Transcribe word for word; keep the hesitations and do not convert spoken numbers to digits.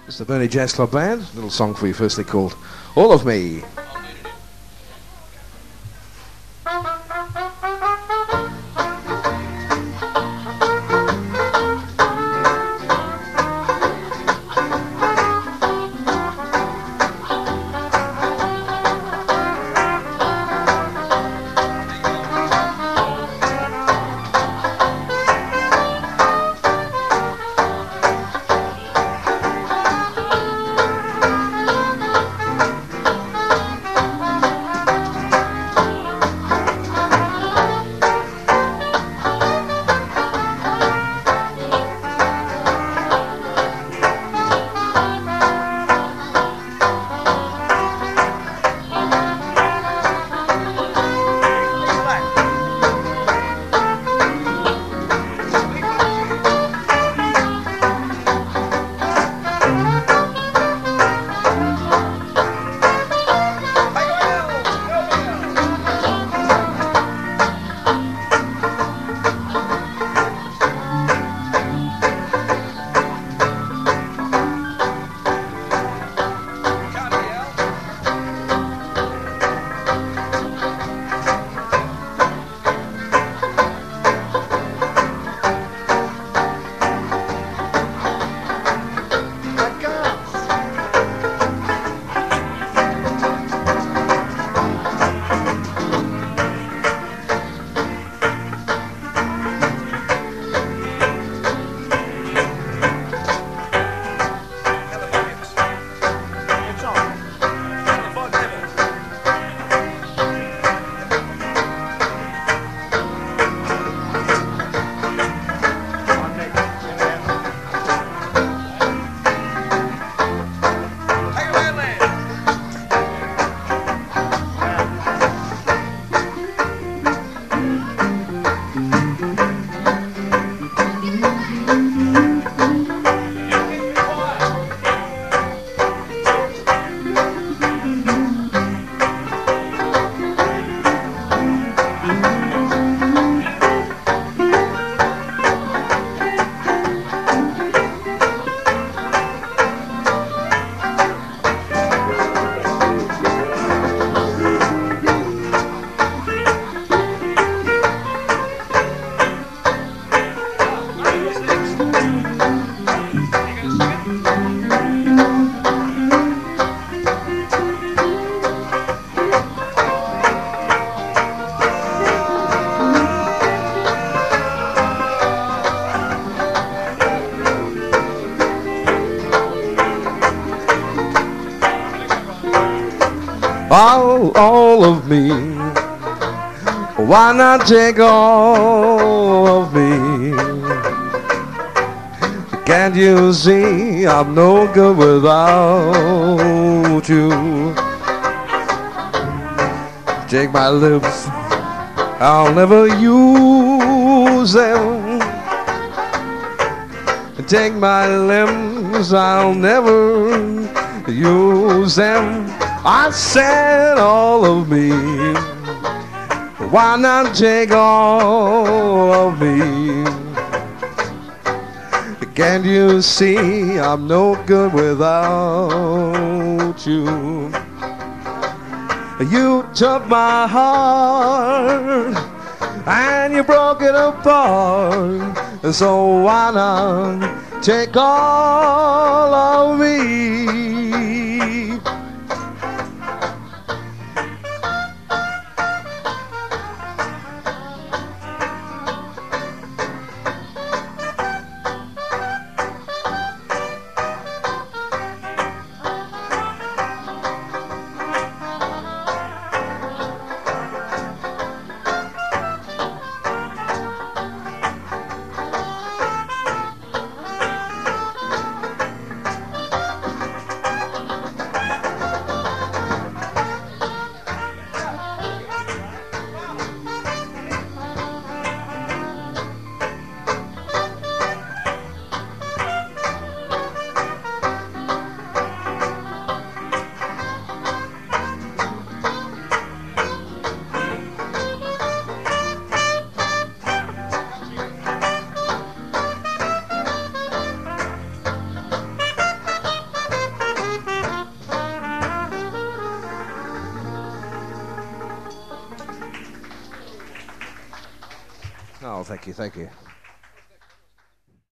It's the Burnley Jazz Club Band. A little song for you, firstly called All of Me. All, all of me. Why not take all of me? Can't you see I'm no good without you? Take my lips, I'll never use them. Take my limbs, I'll never use them. I said all of me. Why not take all of me? Can't you see I'm no good without you? You took my heart and you broke it apart. So why not take all of me? Oh, thank you, thank you.